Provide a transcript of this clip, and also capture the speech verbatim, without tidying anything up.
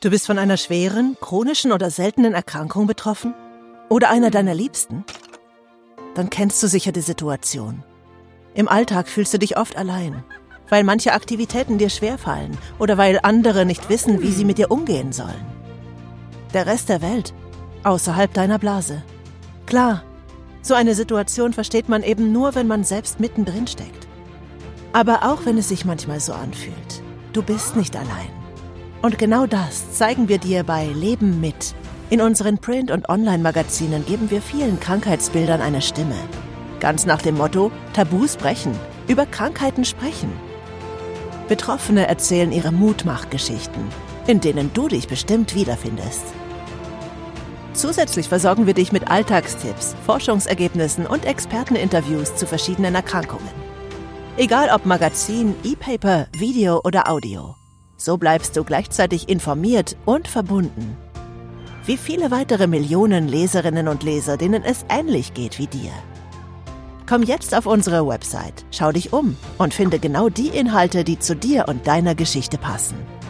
Du bist von einer schweren, chronischen oder seltenen Erkrankung betroffen? Oder einer deiner Liebsten? Dann kennst du sicher die Situation. Im Alltag fühlst du dich oft allein, weil manche Aktivitäten dir schwerfallen oder weil andere nicht wissen, wie sie mit dir umgehen sollen. Der Rest der Welt, außerhalb deiner Blase. Klar, so eine Situation versteht man eben nur, wenn man selbst mittendrin steckt. Aber auch wenn es sich manchmal so anfühlt, du bist nicht allein. Und genau das zeigen wir dir bei Leben mit. In unseren Print- und Online-Magazinen geben wir vielen Krankheitsbildern eine Stimme. Ganz nach dem Motto, Tabus brechen, über Krankheiten sprechen. Betroffene erzählen ihre Mutmachgeschichten, in denen du dich bestimmt wiederfindest. Zusätzlich versorgen wir dich mit Alltagstipps, Forschungsergebnissen und Experteninterviews zu verschiedenen Erkrankungen. Egal ob Magazin, E-Paper, Video oder Audio. So bleibst du gleichzeitig informiert und verbunden. Wie viele weitere Millionen Leserinnen und Leser, denen es ähnlich geht wie dir. Komm jetzt auf unsere Website, schau dich um und finde genau die Inhalte, die zu dir und deiner Geschichte passen.